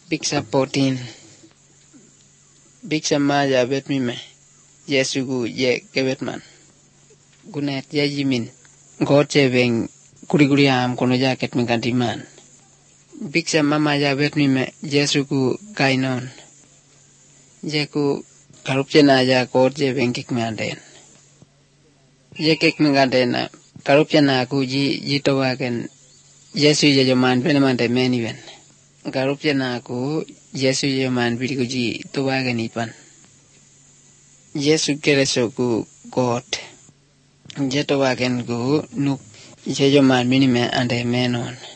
Biksa 14 Biksa maja bet mime Yesu gu ye kebetman gunet ya jimin goche beng kuri am kono jaket mengkantiman Biksa mama ja bet mime Yesu gu kainon Jeku karupjena ja goche beng kikmanden je kikmengkandena karupjena ku ji towaken Yesu je joman benemante meni ben Karupjena ku Yesu jaman birikuji towaken ipan Yesu kereso ku God je towaken ku nuk je joman minime ande menon